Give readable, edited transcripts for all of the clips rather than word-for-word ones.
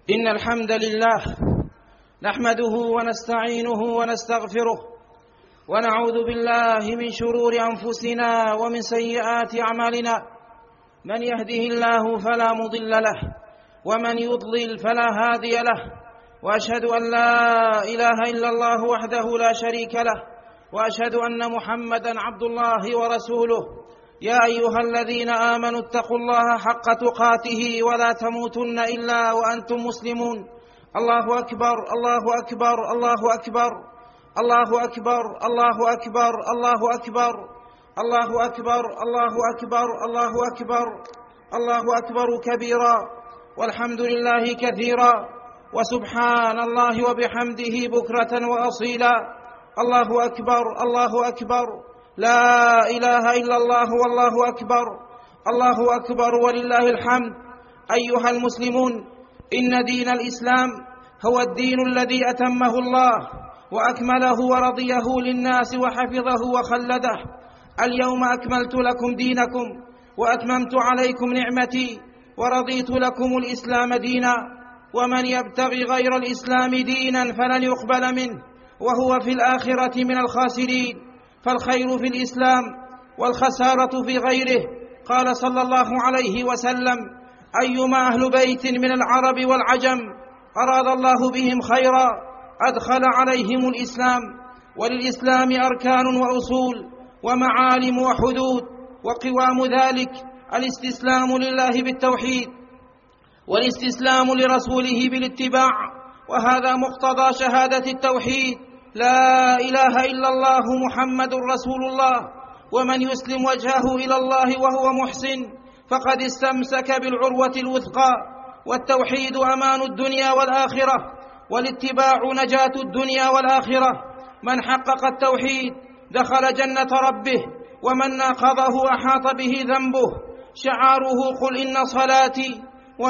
إن الحمد لله نحمده ونستعينه ونستغفره ونعوذ بالله من شرور أنفسنا ومن سيئات أعمالنا. من يهده الله فلا مضل له ومن يضلل فلا هادي له، وأشهد أن لا إله إلا الله وحده لا شريك له، وأشهد أن محمدا عبد الله ورسوله. يا أيها الذين آمنوا اتقوا الله حق تقاته ولا تموتن إلا وأنتم مسلمون. الله أكبر الله أكبر الله أكبر الله أكبر الله أكبر الله أكبر الله أكبر الله أكبر الله أكبر الله أكبر كبيرا، والحمد لله كثيرا، وسبحان الله وبحمده بكرة وأصيلا. الله أكبر الله أكبر، لا إله إلا الله والله أكبر، الله أكبر ولله الحمد. أيها المسلمون، إن دين الإسلام هو الدين الذي أتمه الله وأكمله ورضيه للناس وحفظه وخلده. اليوم أكملت لكم دينكم وأتممت عليكم نعمتي ورضيت لكم الإسلام دينا، ومن يبتغي غير الإسلام دينا فلن يقبل منه وهو في الآخرة من الخاسرين. فالخير في الإسلام والخسارة في غيره. قال صلى الله عليه وسلم: أيما أهل بيت من العرب والعجم أراد الله بهم خيرا أدخل عليهم الإسلام. وللإسلام أركان وأصول ومعالم وحدود، وقوام ذلك الاستسلام لله بالتوحيد والاستسلام لرسوله بالاتباع، وهذا مقتضى شهادة التوحيد: لا إله إلا الله محمد رسول الله. ومن يسلم وجهه إلى الله وهو محسن فقد استمسك بالعروة الوثقى. والتوحيد أمان الدنيا والآخرة، والاتباع نجاة الدنيا والآخرة. من حقق التوحيد دخل جنة ربه، ومن ناقضه أحاط به ذنبه. شعاره: قل إن صلاتي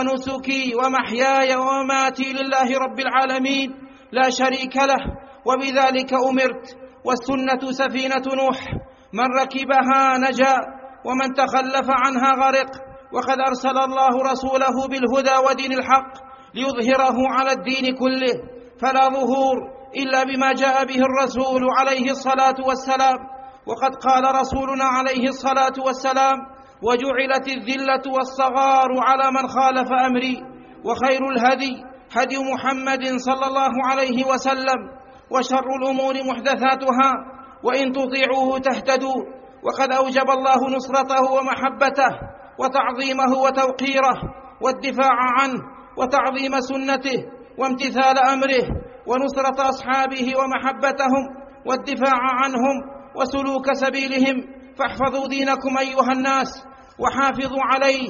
ونسكي ومحياي ومماتي لله رب العالمين لا شريك له وبذلك أمرت. والسنة سفينة نوح، من ركبها نجا ومن تخلف عنها غرق. وقد أرسل الله رسوله بالهدى ودين الحق ليظهره على الدين كله، فلا ظهور إلا بما جاء به الرسول عليه الصلاة والسلام. وقد قال رسولنا عليه الصلاة والسلام: وجعلت الذلة والصغار على من خالف أمري. وخير الهدي هدي محمد صلى الله عليه وسلم، وشر الأمور محدثاتها، وإن تطيعوه تهتدوا. وقد أوجب الله نصرته ومحبته وتعظيمه وتوقيره والدفاع عنه وتعظيم سنته وامتثال أمره ونصرة أصحابه ومحبتهم والدفاع عنهم وسلوك سبيلهم. فاحفظوا دينكم أيها الناس وحافظوا عليه،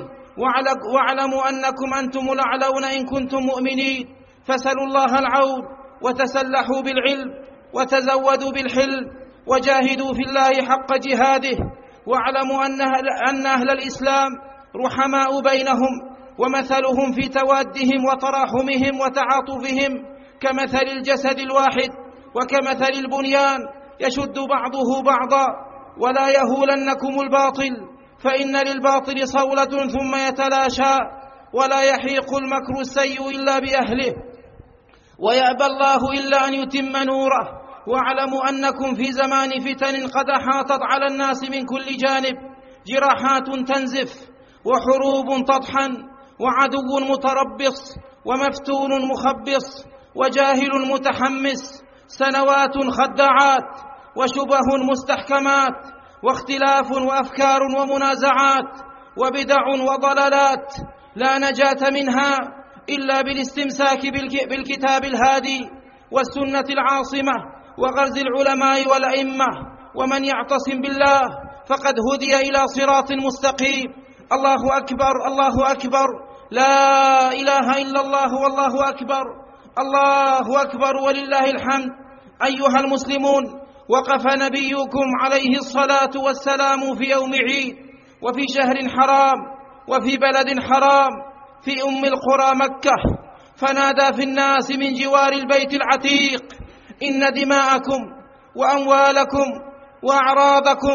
واعلموا أنكم أنتم الأعلون إن كنتم مؤمنين. فسلوا الله العون وتسلحوا بالعلم وتزودوا بالحلم وجاهدوا في الله حق جهاده. واعلموا أن أهل الإسلام رحماء بينهم، ومثلهم في توادهم وتراحمهم وتعاطفهم كمثل الجسد الواحد، وكمثل البنيان يشد بعضه بعضا. ولا يهولنكم الباطل، فإن للباطل صولة ثم يتلاشى، ولا يحيق المكر السيء إلا بأهله، ويأبى الله إلا أن يتم نوره. واعلموا أنكم في زمان فتن قد أحاطت على الناس من كل جانب، جراحات تنزف، وحروب تطحن، وعدو متربص، ومفتون مخبص، وجاهل متحمس، سنوات خداعات، وشبه مستحكمات، واختلاف وأفكار ومنازعات، وبدع وضلالات لا نجاة منها إلا بالاستمساك بالكتاب الهادي والسنة العاصمة وغرز العلماء والأئمة. ومن يعتصم بالله فقد هدي إلى صراط مستقيم. الله أكبر الله أكبر، لا إله إلا الله والله أكبر، الله أكبر ولله الحمد. أيها المسلمون، وقف نبيكم عليه الصلاة والسلام في يوم عيد، وفي شهر حرام، وفي بلد حرام، في أم القرى مكة، فنادى في الناس من جوار البيت العتيق: إن دماءكم وأموالكم وأعراضكم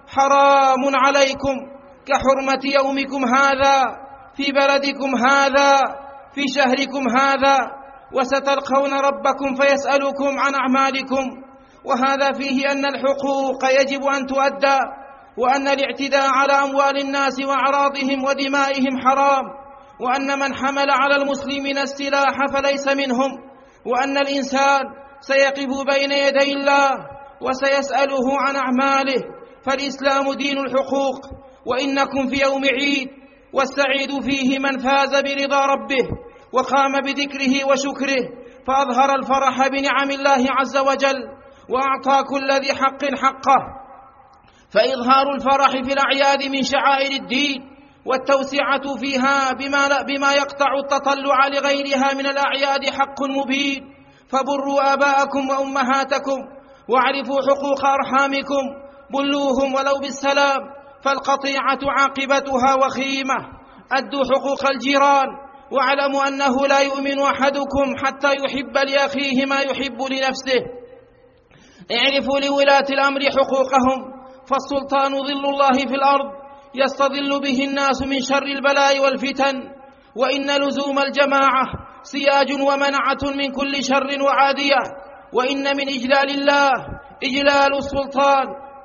حرام عليكم كحرمة يومكم هذا في بلدكم هذا. في شهركم هذا، وستلقون ربكم فيسألكم عن أعمالكم. وهذا فيه أن الحقوق يجب أن تؤدى، وأن الاعتداء على أموال الناس وأعراضهم ودمائهم حرام، وأن من حمل على المسلمين السلاح فليس منهم، وأن الإنسان سيقف بين يدي الله وسيسأله عن أعماله. فالإسلام دين الحقوق، وإنكم في يوم عيد، والسعيد فيه من فاز برضا ربه وقام بذكره وشكره، فأظهر الفرح بنعم الله عز وجل وأعطى كل ذي حق حقه. فإظهار الفرح في الأعياد من شعائر الدين، والتوسعة فيها بما يقطع التطلع لغيرها من الأعياد حق مبين. فبروا آباءكم وأمهاتكم، واعرفوا حقوق أرحامكم، بلوهم ولو بالسلام، فالقطيعة عاقبتها وخيمة. أدوا حقوق الجيران، واعلموا أنه لا يؤمن أحدكم حتى يحب لأخيه ما يحب لنفسه. اعرفوا لولاة الأمر حقوقهم، فالسلطان ظل الله في الأرض، يستظل به الناس من شر البلاء والفتن، وإن لزوم الجماعة سياج ومنعة من كل شر وعادية، وإن من إجلال الله إجلال السلطان،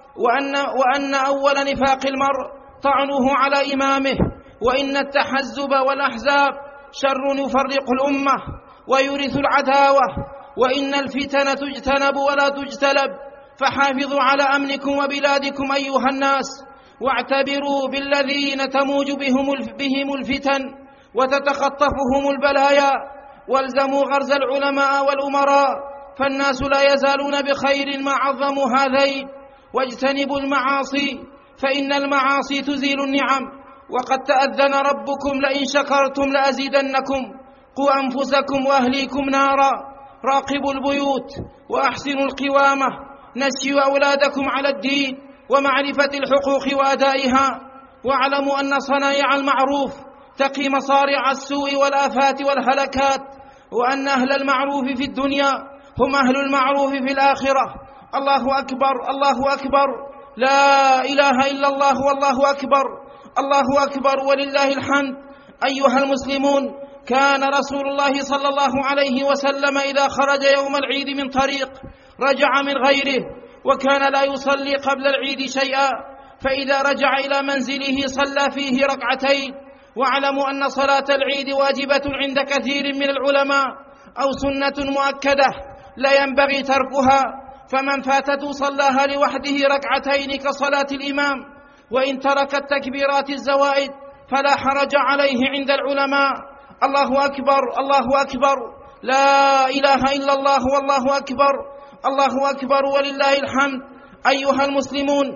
وأن أول نفاق المرء طعنه على إمامه، وإن التحزب والأحزاب شر يفرق الأمة ويورث العداوة، وإن الفتن تجتنب ولا تجتلب. فحافظوا على أمنكم وبلادكم أيها الناس، واعتبروا بالذين تموج بهم الفتن وتتخطفهم البلايا، والزموا غرز العلماء والأمراء، فالناس لا يزالون بخير ما عظموا هذين. واجتنبوا المعاصي، فإن المعاصي تزيل النعم، وقد تأذن ربكم لئن شكرتم لأزيدنكم. قوا أنفسكم وأهليكم نارا، راقبوا البيوت وأحسنوا القوامة، نشئوا أولادكم على الدين ومعرفة الحقوق وأدائها، واعلموا أن صنائع المعروف تقي مصارع السوء والآفات والهلكات، وأن أهل المعروف في الدنيا هم أهل المعروف في الآخرة. الله أكبر، الله أكبر، لا إله إلا الله، والله أكبر، الله أكبر ولله الحمد. أيها المسلمون، كان رسول الله صلى الله عليه وسلم إذا خرج يوم العيد من طريق رجع من غيره، وكان لا يصلي قبل العيد شيئا، فإذا رجع إلى منزله صلى فيه ركعتين. واعلموا أن صلاة العيد واجبة عند كثير من العلماء، أو سنة مؤكدة لا ينبغي تركها، فمن فاتته صلاها لوحده ركعتين كصلاة الإمام، وإن ترك التكبيرات الزوائد فلا حرج عليه عند العلماء. الله أكبر، الله أكبر، لا إله إلا الله، والله أكبر، الله أكبر ولله الحمد. أيها المسلمون،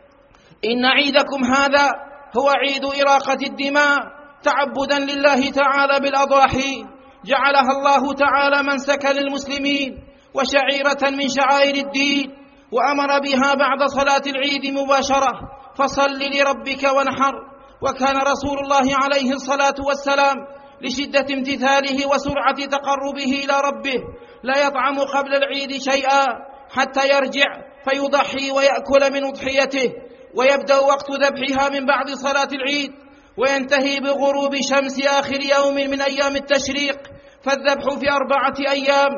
إن عيدكم هذا هو عيد إراقة الدماء، تعبدا لله تعالى بالأضاحي، جعلها الله تعالى منسكا للمسلمين وشعيرة من شعائر الدين، وأمر بها بعد صلاة العيد مباشرة، فصل لربك وانحر. وكان رسول الله عليه الصلاة والسلام لشدة امتثاله وسرعة تقربه إلى ربه لا يطعم قبل العيد شيئا حتى يرجع فيضحي ويأكل من أضحيته، ويبدأ وقت ذبحها من بعد صلاة العيد، وينتهي بغروب شمس آخر يوم من أيام التشريق، فالذبح في 4 أيام: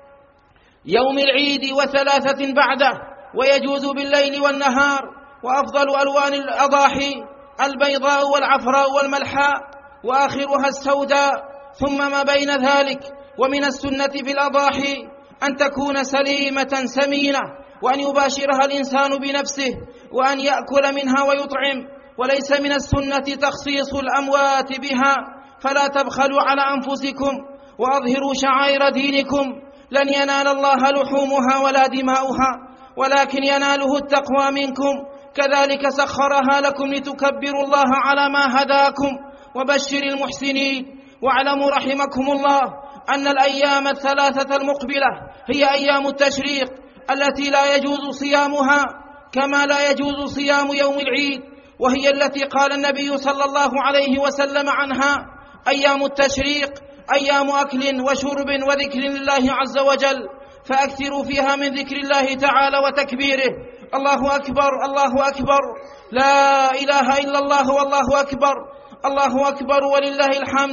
يوم العيد و3 بعده، ويجوز بالليل والنهار. وأفضل ألوان الأضاحي البيضاء والعفراء والملحاء، وآخرها السوداء، ثم ما بين ذلك. ومن السنة في الأضاحي أن تكون سليمة سمينة، وأن يباشرها الإنسان بنفسه، وأن يأكل منها ويطعم، وليس من السنة تخصيص الأموات بها. فلا تبخلوا على أنفسكم وأظهروا شعائر دينكم، لن ينال الله لحومها ولا دماؤها، ولكن يناله التقوى منكم. كذلك سخرها لكم لتكبروا الله على ما هداكم، وبشر المحسنين. واعلموا رحمكم الله أن الأيام 3 المقبلة هي أيام التشريق التي لا يجوز صيامها، كما لا يجوز صيام يوم العيد، وهي التي قال النبي صلى الله عليه وسلم عنها: أيام التشريق أيام أكل وشرب وذكر لله عز وجل، فأكثروا فيها من ذكر الله تعالى وتكبيره. الله أكبر، الله أكبر، لا إله إلا الله، والله أكبر، الله أكبر ولله الحمد.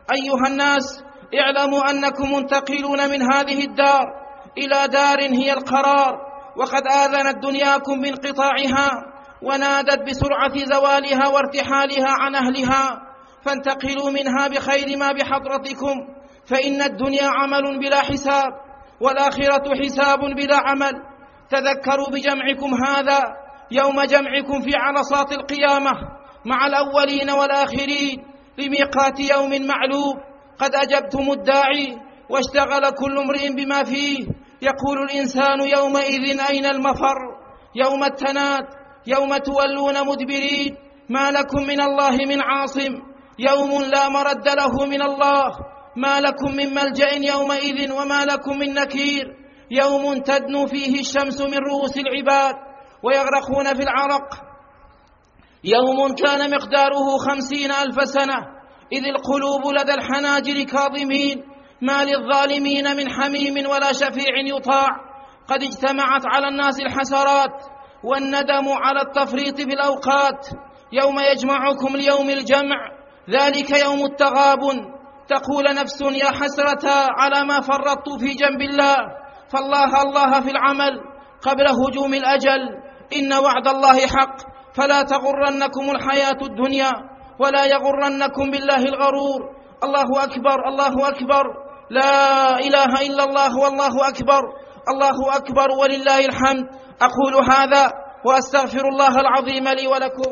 أيها الناس، اعلموا أنكم منتقلون من هذه الدار إلى دار هي القرار، وقد آذنت دنياكم بانقطاعها ونادت بسرعة زوالها وارتحالها عن أهلها، فانتقلوا منها بخير ما بحضرتكم، فإن الدنيا عمل بلا حساب، والآخرة حساب بلا عمل. تذكروا بجمعكم هذا يوم جمعكم في عرصات القيامة مع الأولين والآخرين لميقات يوم معلوم. قد أجبتم الداعي واشتغل كل امرئ بما فيه، يقول الإنسان يومئذ أين المفر؟ يوم التناد، يوم تولون مدبرين، ما لكم من الله من عاصم، يوم لا مرد له من الله، ما لكم من ملجأ يومئذ وما لكم من نكير، يوم تدنو فيه الشمس من رؤوس العباد ويغرقون في العرق، يوم كان مقداره 50,000 سنة، إذ القلوب لدى الحناجر كاظمين، ما للظالمين من حميم ولا شفيع يطاع. قد اجتمعت على الناس الحسرات والندم على التفريط في الأوقات، يوم يجمعكم ليوم الجمع، ذلك يوم التغابن، تقول نفس يا حسرة على ما فرطت في جنب الله، فالله الله في العمل قبل هجوم الأجل، إن وعد الله حق، فلا تغرنكم الحياة الدنيا ولا يغرنكم بالله الغرور. الله أكبر، الله أكبر، لا إله إلا الله والله أكبر، الله أكبر ولله الحمد. أقول هذا وأستغفر الله العظيم لي ولكم.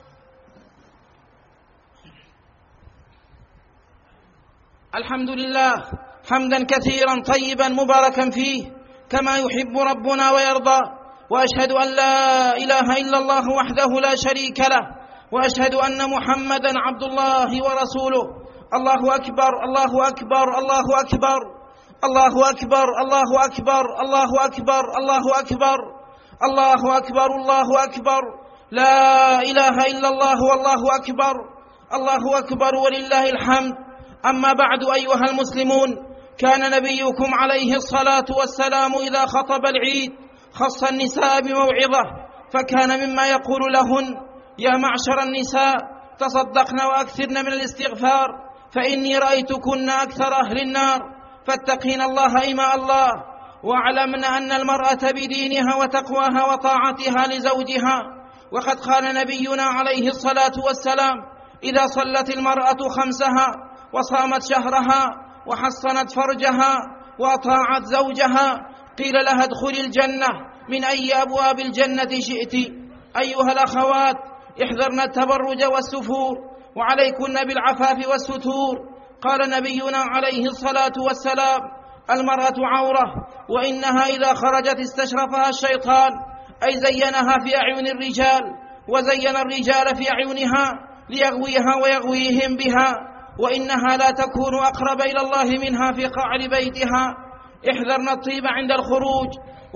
الحمد لله حمدا كثيرا طيبا مباركا فيه كما يحب ربنا ويرضى، وأشهد أن لا إله إلا الله وحده لا شريك له، وأشهد أن محمدا عبد الله ورسوله. الله أكبر، الله أكبر، الله أكبر، الله أكبر، الله أكبر، الله أكبر، الله أكبر، الله أكبر، الله أكبر، لا إله إلا الله والله أكبر، الله أكبر ولله الحمد. أما بعد أيها المسلمون، كان نبيكم عليه الصلاة والسلام إذا خطب العيد خص النساء بموعظة، فكان مما يقول لهن: يا معشر النساء تصدقن وأكثرن من الاستغفار، فإني رأيتكن أكثر أهل النار، فاتقين الله إماء الله، واعلمن أن المرأة بدينها وتقواها وطاعتها لزوجها. وقد قال نبينا عليه الصلاة والسلام: إذا صلت المرأة 5 وصامت شهرها وحصنت فرجها وأطاعت زوجها قيل لها ادخلي الجنة من أي أبواب الجنة شئت. أيها الأخوات، احذرن التبرج والسفور، وعليكن بالعفاف والستور. قال نبينا عليه الصلاة والسلام: المرأة عورة، وإنها إذا خرجت استشرفها الشيطان، أي زينها في أعين الرجال، وزين الرجال في أعينها ليغويها ويغويهم بها، وإنها لا تكون أقرب إلى الله منها في قعر بيتها. احذرن الطيب عند الخروج،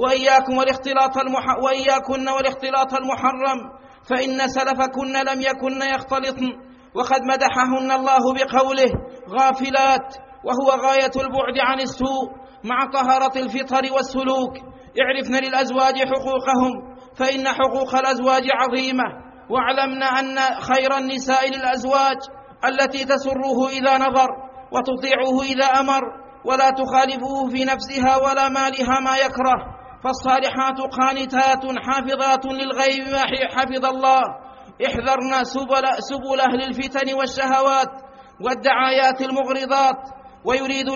وإياكن والاختلاط المحرم، فإن سلفكن لم يكن يختلطن. وقد مدحهن الله بقوله: غافلات، وهو غاية البعد عن السوء مع طهارة الفطر والسلوك. اعرفن للأزواج حقوقهم، فإن حقوق الأزواج عظيمة، واعلمن أن خير النساء للأزواج التي تسره إذا نظر وتطيعه إذا أمر، ولا تخالفه في نفسها ولا مالها ما يكره. فالصالحات قانتات حافظات للغيب ما حفظ الله. احذرن سبل أهل الفتن والشهوات والدعايات المغرضات، ويريد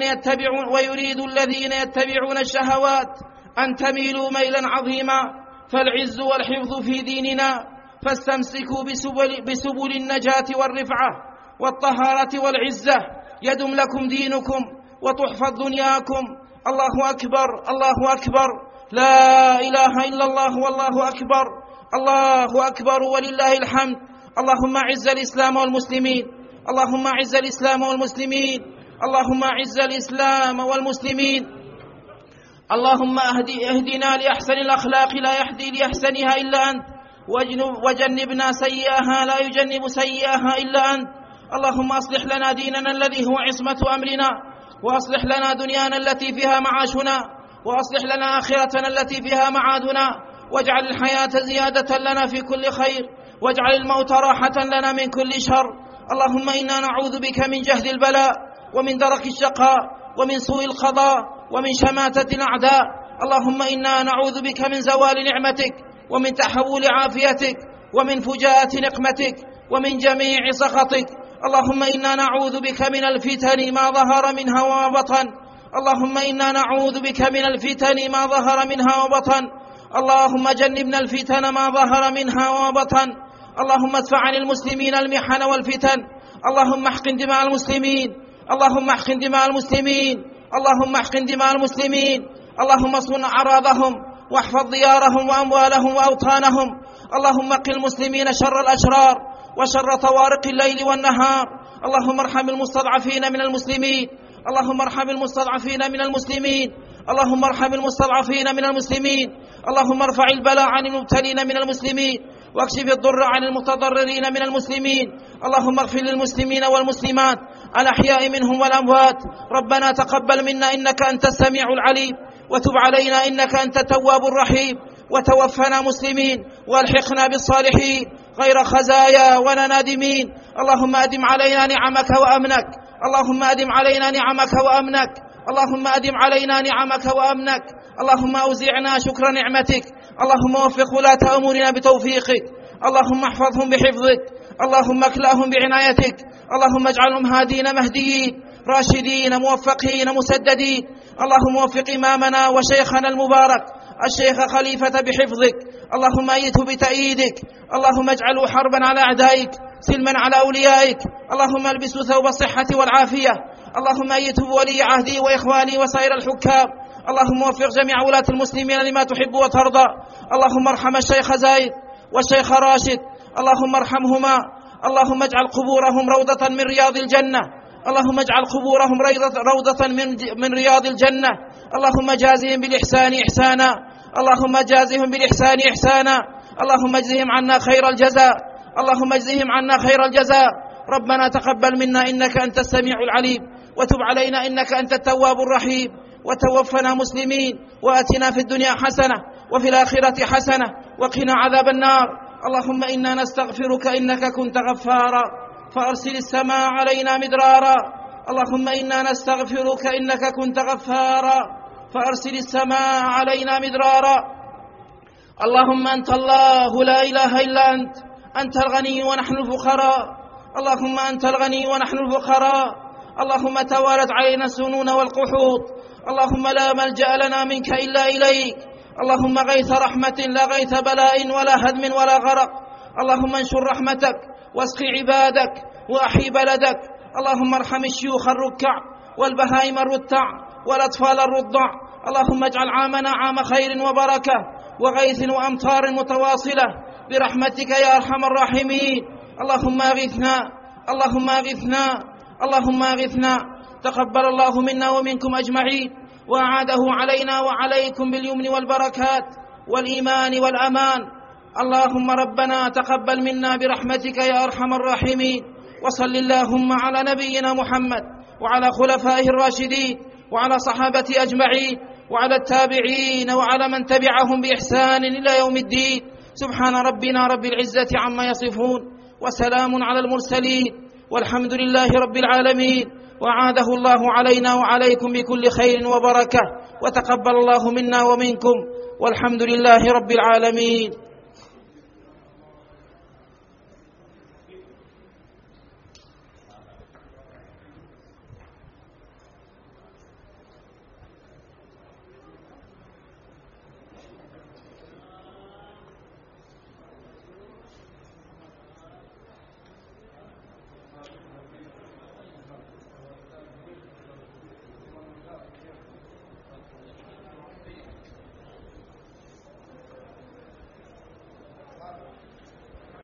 الذين يتبعون الشهوات أن تميلوا ميلا عظيما. فالعز والحفظ في ديننا، فاستمسكوا بسبل النجاة والرفعة والطهارة والعزة، يدم لكم دينكم وتحفظ دنياكم. الله أكبر، الله أكبر، لا إله إلا الله والله أكبر، الله أكبر ولله الحمد. اللهم أعز الإسلام والمسلمين، اللهم أعز الإسلام والمسلمين، اللهم أعز الإسلام والمسلمين. اللهم اهدنا لأحسن الأخلاق لا يهدي لأحسنها إلا أنت، وجنبنا سيئها لا يجنب سيئها إلا أنت. اللهم أصلح لنا ديننا الذي هو عصمة أمرنا، وأصلح لنا دنيانا التي فيها معاشنا، وأصلح لنا آخرتنا التي فيها معادنا، واجعل الحياة زيادة لنا في كل خير، واجعل الموت راحة لنا من كل شر. اللهم إنا نعوذ بك من جهد البلاء ومن درك الشقاء ومن سوء القضاء ومن شماتة الأعداء. اللهم إنا نعوذ بك من زوال نعمتك ومن تحول عافيتك ومن فجاءة نقمتك ومن جميع سخطك. اللهم إنا نعوذ بك من الفتن ما ظهر منها وما بطن. اللهم إنا نعوذ بك من الفتن ما ظهر منها وبطن. اللهم جنبنا الفتن ما ظهر منها وبطن. اللهم ادفع عن المسلمين المحن والفتن. اللهم احقن دماء المسلمين. اللهم احقن دماء المسلمين. اللهم احقن دماء المسلمين. اللهم اصون أعراضهم واحفظ ديارهم وأموالهم وأوطانهم. اللهم قِ المسلمين شر الأشرار وشر طوارق الليل والنهار. اللهم ارحم المستضعفين من المسلمين. اللهم ارحم المستضعفين من المسلمين. اللهم ارحم المستضعفين من المسلمين. اللهم ارفع البلاء عن المبتلين من المسلمين واكشف الضر عن المتضررين من المسلمين. اللهم اغفر للمسلمين والمسلمات الأحياء منهم والأموات. ربنا تقبل منا إنك أنت السميع العليم وتب علينا إنك أنت التواب الرحيم وتوفنا مسلمين والحقنا بالصالحين غير خزايا ولا نادمين. اللهم أدم علينا نعمك وأمنك. اللهم أدم علينا نعمك وأمنك. اللهم أدم علينا نعمك وأمنك. اللهم أوزعنا شكر نعمتك. اللهم وفق ولاة أمورنا بتوفيقك. اللهم احفظهم بحفظك. اللهم اكلأهم بعنايتك. اللهم اجعلهم هادين مهديين راشدين موفقين مسددين. اللهم وفق إمامنا وشيخنا المبارك الشيخ خليفة بحفظك. اللهم أيده بتأييدك. اللهم اجعله حربا على أعدائك سلما على أوليائك. اللهم البسه ثوب الصحة والعافية. اللهم أيده بولي عهدي وإخواني وسائر الحكام. اللهم وفق جميع ولاة المسلمين لما تحب وترضى. اللهم ارحم الشيخ زايد والشيخ راشد. اللهم ارحمهما. اللهم اجعل قبورهم روضة من رياض الجنة. اللهم اجعل قبورهم روضة من رياض الجنة. اللهم جازهم بالإحسان إحسانا. اللهم جازهم بالإحسان إحسانا. اللهم اجزهم عنا خير الجزاء. اللهم اجزهم عنا خير الجزاء. ربنا تقبل منا إنك أنت السميع العليم وتب علينا إنك أنت التواب الرحيم وتوفنا مسلمين وآتنا في الدنيا حسنة وفي الآخرة حسنة وقنا عذاب النار. اللهم إنا نستغفرك إنك كنت غفارا فأرسل السماء علينا مدرارا. اللهم إنا نستغفرك إنك كنت غفارا فأرسل السماء علينا مدرارا. اللهم أنت الله لا إله إلا أنت. أنت الغني ونحن الفقراء. اللهم أنت الغني ونحن الفقراء. اللهم توالت علينا السنون والقحوط. اللهم لا ملجأ لنا منك إلا إليك. اللهم غيث رحمة لا غيث بلاء ولا هدم ولا غرق. اللهم انشر رحمتك واسق عبادك وأحي بلدك. اللهم ارحم الشيوخ الركع والبهائم الرتع والأطفال الرضع. اللهم اجعل عامنا عام خير وبركة وغيث وأمطار متواصلة برحمتك يا أرحم الراحمين. اللهم أغثنا. اللهم أغثنا. اللهم أغثنا. تقبل الله منا ومنكم أجمعين وأعاده علينا وعليكم باليمن والبركات والإيمان والأمان. اللهم ربنا تقبل منا برحمتك يا أرحم الراحمين. وصل اللهم على نبينا محمد وعلى خلفائه الراشدين وعلى صحابته أجمعين وعلى التابعين وعلى من تبعهم بإحسان إلى يوم الدين. سبحان ربنا رب العزة عما يصفون وسلام على المرسلين والحمد لله رب العالمين. وعاده الله علينا وعليكم بكل خير وبركة وتقبل الله منا ومنكم والحمد لله رب العالمين.